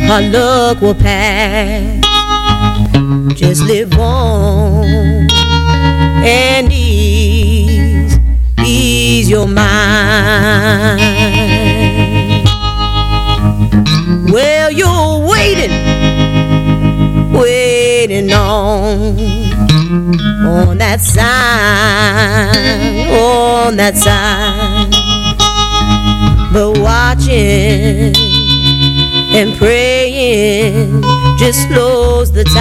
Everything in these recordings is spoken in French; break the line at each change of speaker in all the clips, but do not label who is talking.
our luck will pass. Just live on and ease your mind. Well, you're waiting on that sign, but watching and praying just slows the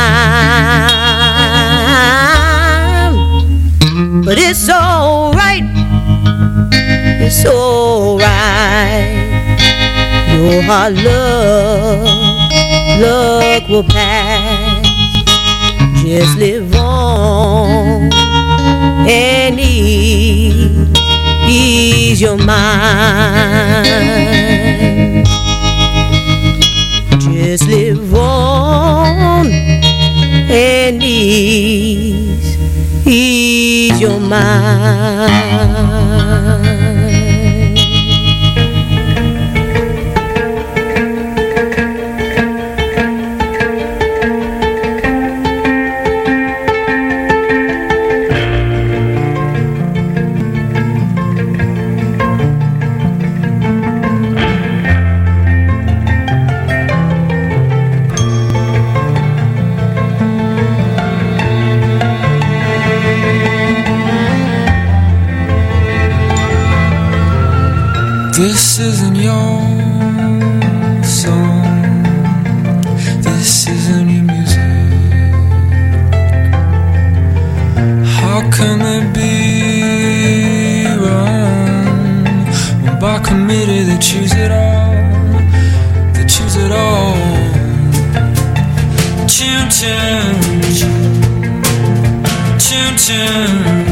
time. But it's alright, it's alright. Your hard luck will pass. Just live on and ease your mind. Just live on and ease your mind.
This isn't your song, this isn't your music. How can they be wrong when by committee they choose it all, they choose it all. Chim chim, chim chim.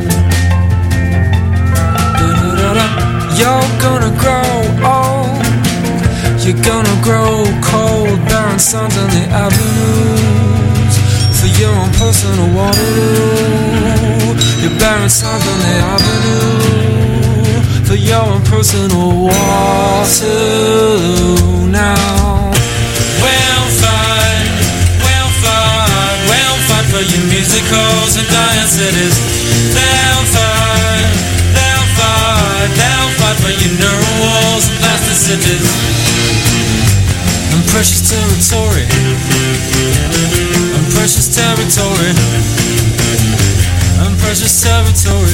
You're gonna grow old, you're gonna grow cold, barren signs on the avenues for your own personal Waterloo. Your barren signs on the avenue for your own personal Waterloo. Now, we'll fight for your musicals and dying cities. They'll fight for your neural walls and plasticities and precious territory, and precious territory, and precious territory.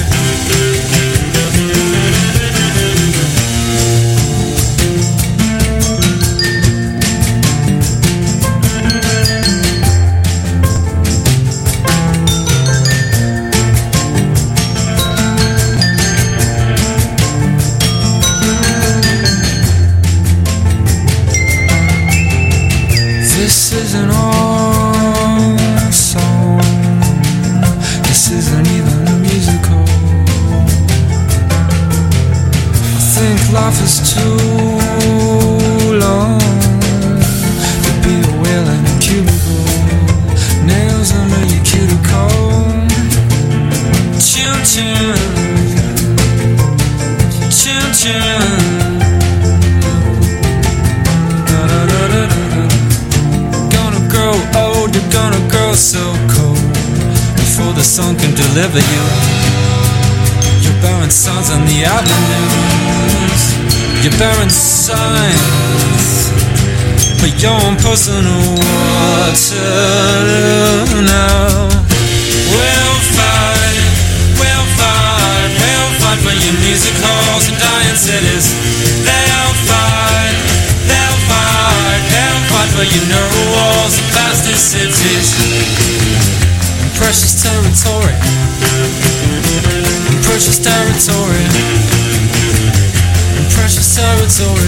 This isn't our song, this isn't even a musical. I think life is too long to be a whale in a cubicle, nails under your cuticle. Chim chim, chim chim. You're gonna grow so cold before the sun can deliver you. Your barren signs on the avenues, your barren signs for your own personal Waterloo. Now, we'll fight for your music halls and dying cities. They'll fight for your neural walls and plasticities and precious territory, and precious territory, and precious territory.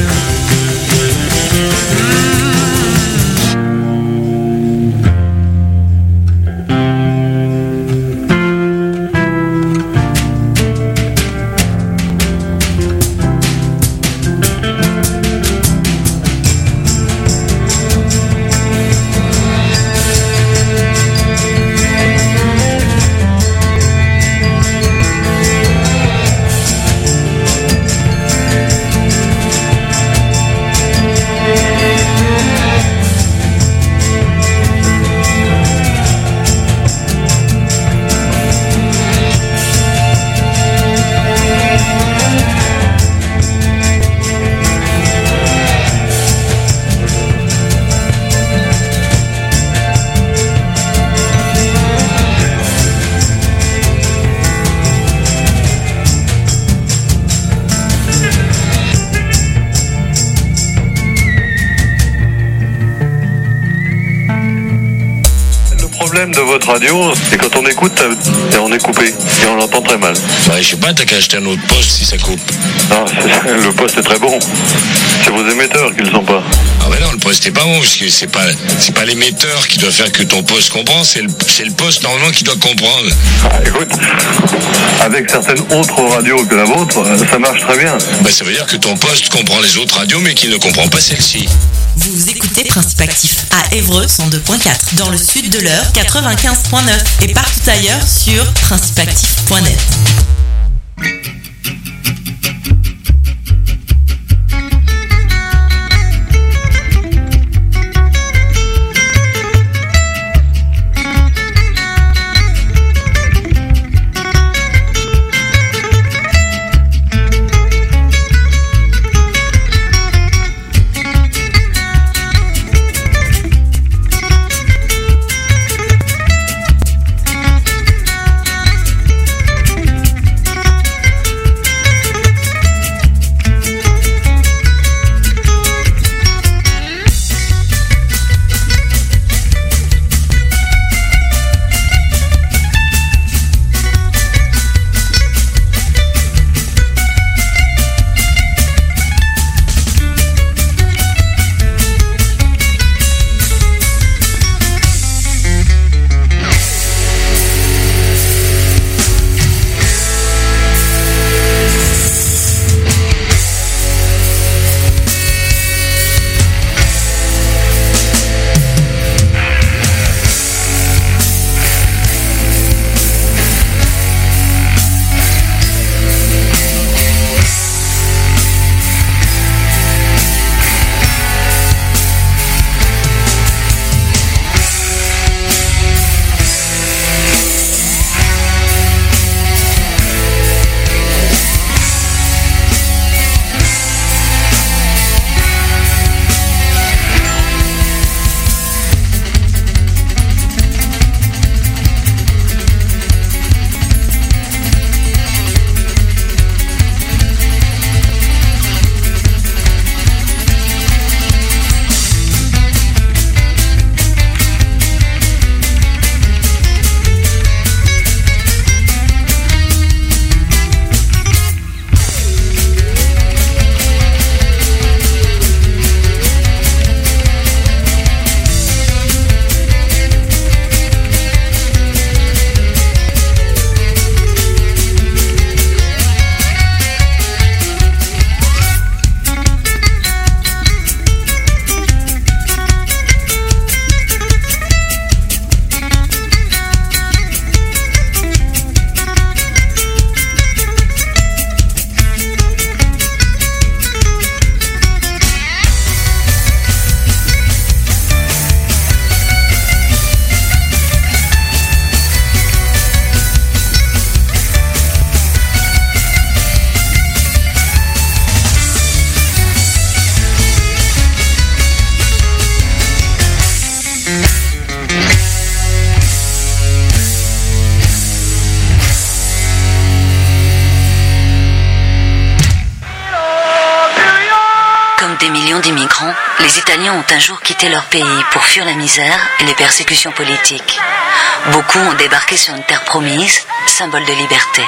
problème de votre radio, c'est quand on écoute, et on est coupé, et on l'entend très mal.
Ouais, je sais pas, t'as qu'à acheter un autre poste si ça coupe.
Non, le poste est très bon. C'est vos émetteurs qui ne le sont pas.
Ah ouais non, le poste est pas bon, parce que c'est pas l'émetteur qui doit faire que ton poste comprend, c'est le poste normalement qui doit comprendre.
Ah, écoute, avec certaines autres radios que la vôtre, ça marche très bien.
Bah ça veut dire que ton poste comprend les autres radios, mais qu'il ne comprend pas celle-ci.
Vous écoutez Principe Actif à Évreux 102.4, dans le sud de l'Eure 95.9 et partout ailleurs sur principeactif.net.
D'immigrants, les Italiens ont un jour quitté leur pays pour fuir la misère et les persécutions politiques. Beaucoup ont débarqué sur une terre promise, symbole de liberté.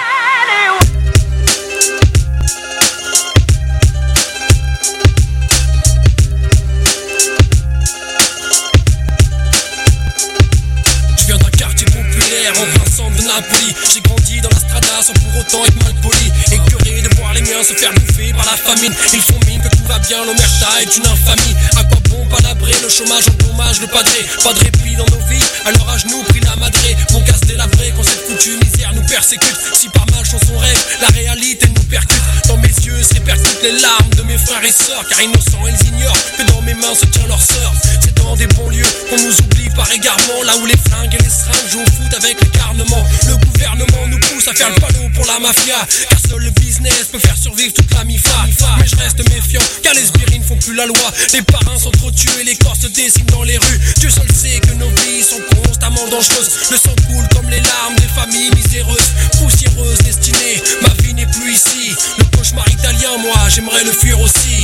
Je viens d'un quartier populaire en plein centre de Napoli. J'ai grandi dans la strada sans pour autant être mal poli. Écœuré de voir les miens se faire bouffer par la famine. Ils font mine que tout va bien, l'omerta est une infamie. À quoi bon palabrer, le chômage endommage le padré. Pas de répit dans nos vies, alors à genoux pris la madré. Mon casse délabré quand cette foutue misère nous persécute. Si par malchance on rêve, la réalité nous percute. Dans mes yeux se répercutent les larmes de mes frères et sœurs. Car innocents ils ignorent que dans mes mains se tient leur sœur. C'est dans des bons lieux qu'on nous oublie par égarement. Là où les flingues et les seringues jouent au foot avec le garnement. Le gouvernement nous pousse à faire le panneau pour la mafia. Car seul le business peut faire survivre toute la MIFA. Mais je reste méfiant car les sbires ne font plus la loi. Les parrains sont trop tués, les corps se dessinent dans les rues. Dieu seul sait que nos vies sont constamment dangereuses. Le sang coule comme les larmes des familles miséreuses. Poussiéreuses destinées, ma vie n'est plus ici. Le cauchemar italien, moi j'aimerais le fuir aussi.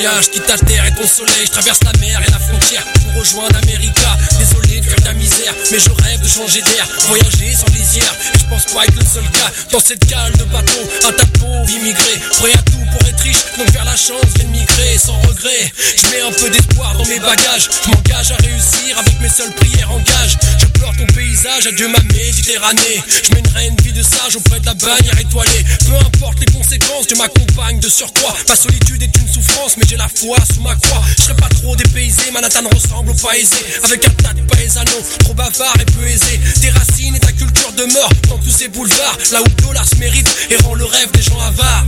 voyage, quitte ta terre et ton soleil. Je traverse la mer et la frontière pour rejoindre America. Désolé de faire de la misère, mais je rêve de changer d'air, voyager sans lisière. Et je pense pas être le seul gars dans cette cale de bateau. Un tas de pauvres immigrés, prêt à tout pour être riche, donc vers la chance viens de migrer sans regret. Je mets un peu d'espoir dans mes bagages, je m'engage à réussir avec mes seules prières en gage. Je pleure ton paysage, adieu ma Méditerranée. Je mènerai une vie de sage auprès de la bannière étoilée. Peu importe les conséquences, Dieu m'accompagne de surcroît. Ma solitude est une souffrance, mais j'ai la foi sous ma croix. Je serai pas trop dépaysé, Manhattan ressemble au pas aisé. Avec un tas de paisanos, trop bavard et peu aisé. Tes racines et ta culture demeurent dans tous ces boulevards, là où le dollar se mérite et rend le rêve des gens avares.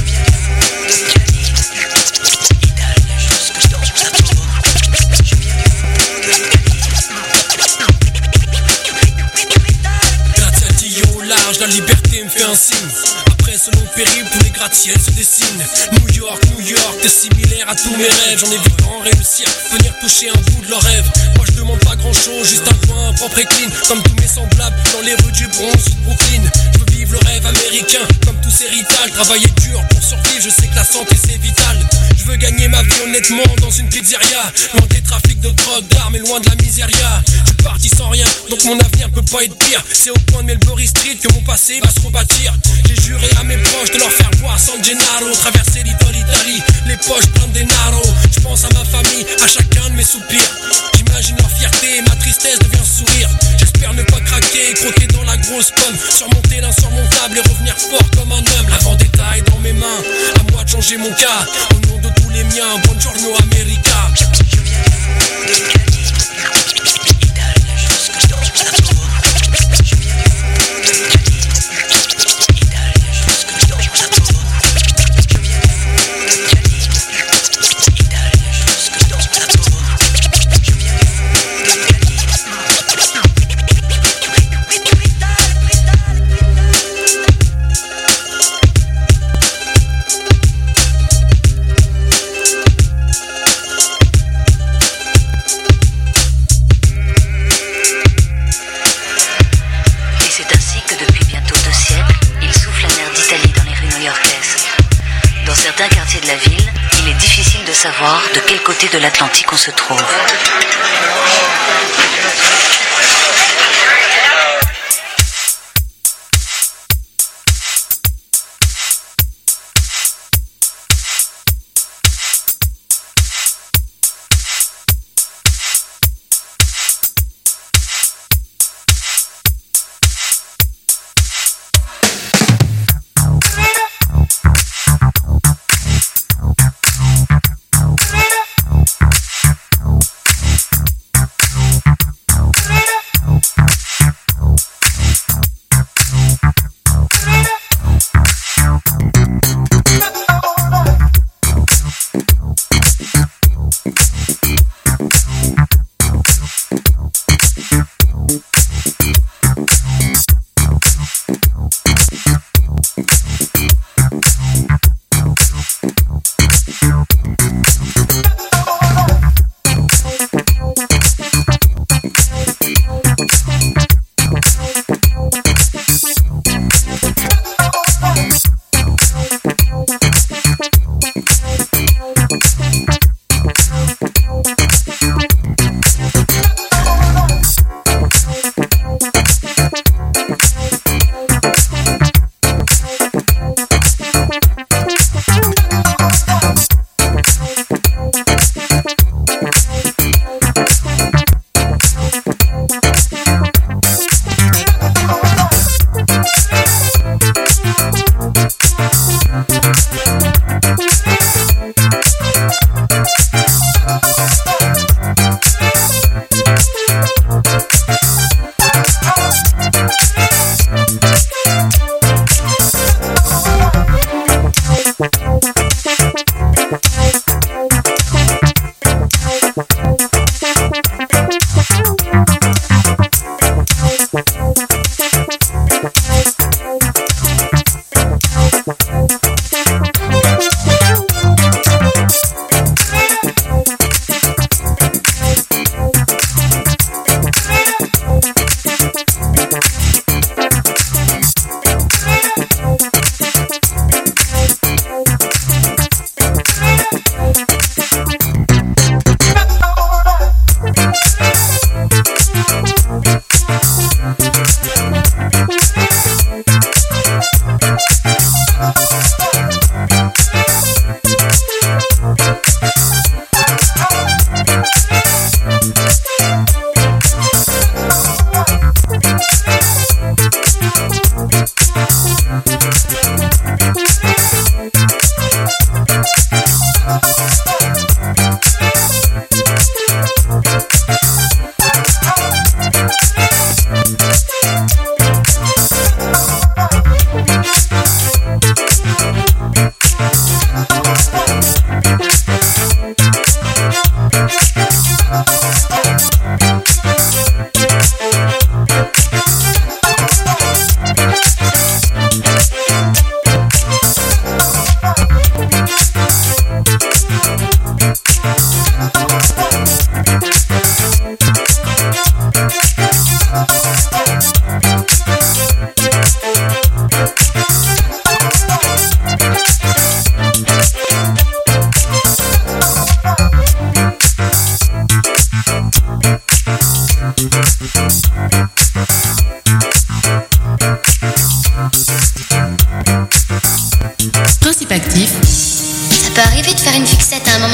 La liberté me fait un signe. Après ce long périple, tous les gratte-ciels se dessinent. New York, t'es similaire à tous mes rêves. J'en ai vu tant réussir, venir toucher un bout de leur rêve. Moi je demande pas grand chose, juste un coin propre et clean. Comme tous mes semblables dans les rues du Bronx ou de Brooklyn. Je veux vivre le rêve américain, comme tous ces ritals. Travailler dur pour survivre, je sais que la santé c'est vital. Je veux gagner ma vie honnêtement dans une pizzeria. Loin des trafics de drogue, d'armes et loin de la miséria. Je suis parti sans rien, donc mon avenir peut pas être pire. C'est au coin de Melbury Street que mon passé va se rebâtir. J'ai juré à mes proches de leur faire voir San Gennaro, traverser l'Italie, les poches pleines des narros. Je pense à ma famille, à chacun de mes soupirs. J'imagine leur fierté et ma tristesse devient sourire. J'espère ne pas craquer, croquer dans la grosse pomme, surmonter l'insurmontable et revenir fort comme un homme. La vendetta est dans mes mains, à moi de changer mon cas. Au nom de tous les miens, buongiorno America.
Savoir de quel côté de l'Atlantique on se trouve.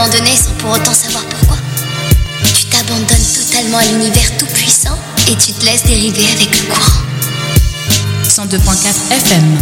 abandonner sans pour autant savoir pourquoi. Tu t'abandonnes totalement à l'univers tout-puissant et tu te laisses dériver avec le courant.
102.4 FM.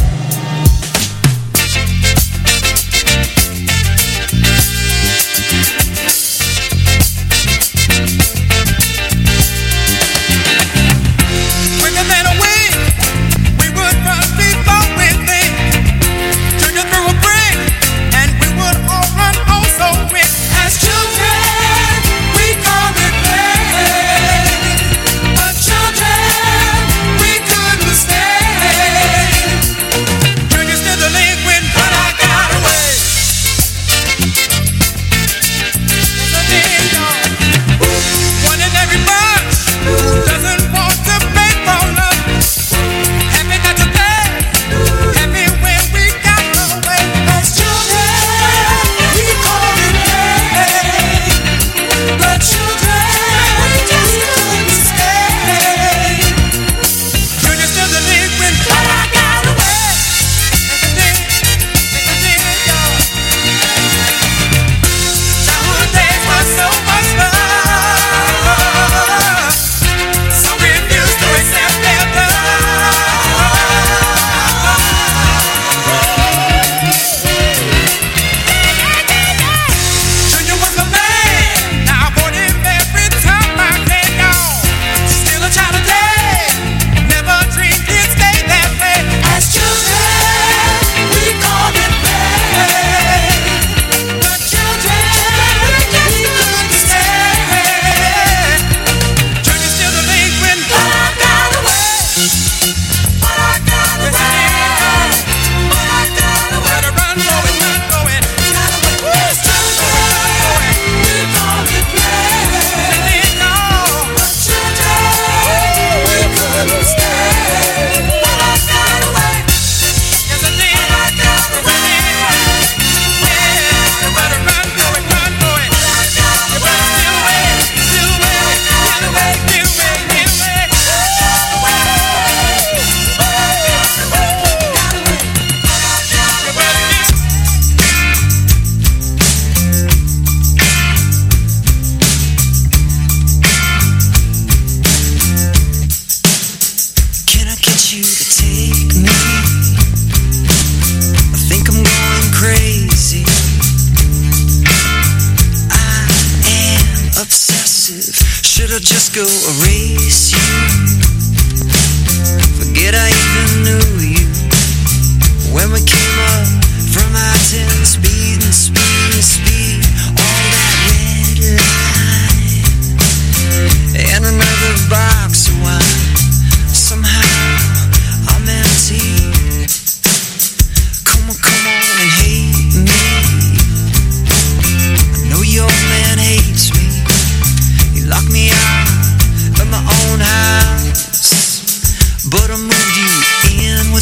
But I moved you in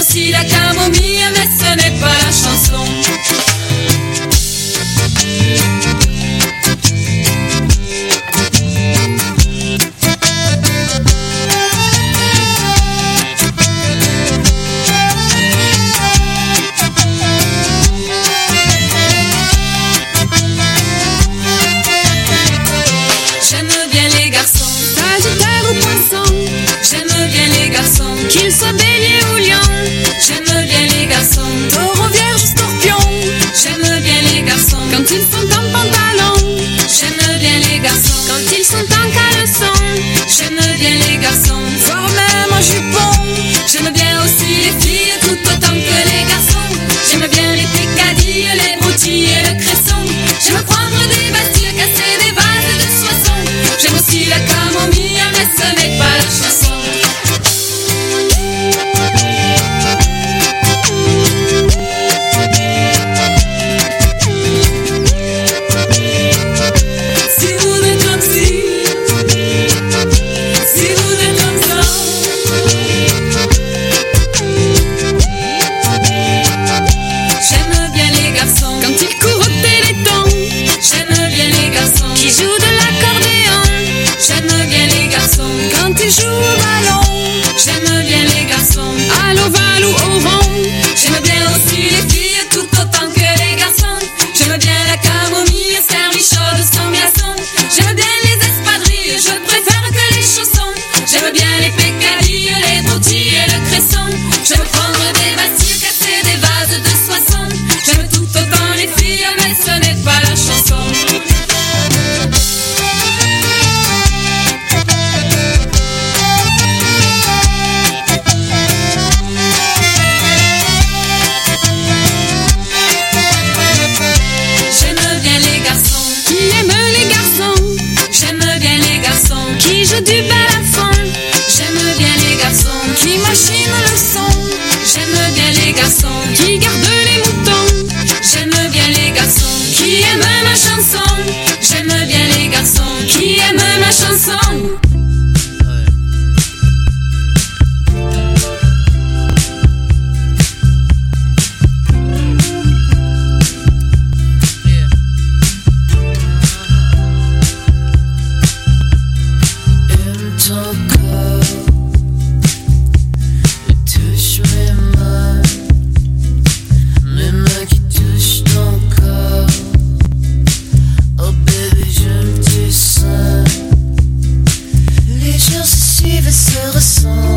aussi la camomille, mais ce n'est pas la chanson.
Qu'ils soient bélier ou lion,
j'aime bien les garçons.
Taureau, vierge, scorpion,
j'aime bien les garçons.
Quand ils sont en pantalon,
j'aime bien les garçons.
Quand ils sont en caleçon,
j'aime bien les garçons.
Voire même en jupon,
j'aime bien aussi les filles tout autant que les garçons. J'aime bien les picadilles, les broutilles et le cresson. J'aime prendre des bastilles, casser des vases de soissons. J'aime aussi la camomille, mais ce n'est pas la chanson.
Joue au ballon,
j'aime bien les garçons.
À l'ovale ou au rond,
j'aime bien aussi les filles tout autant que les garçons. J'aime bien la camomille servie chaude sans glaçons. J'aime bien les espadrilles, je préfère que les chaussons. J'aime bien les pécadilles, les broutilles et le cresson. J'aime prendre des bastilles, casser des vases de soissons. J'aime tout autant les filles, mais ce n'est pas la chanson.
qui joue du balafon,
j'aime bien les garçons.
Qui machine le son,
j'aime bien les garçons.
Qui garde les moutons,
j'aime bien les garçons.
Qui aime ma chanson,
j'aime bien les garçons.
Qui aime ma chanson.
Se ressemblent.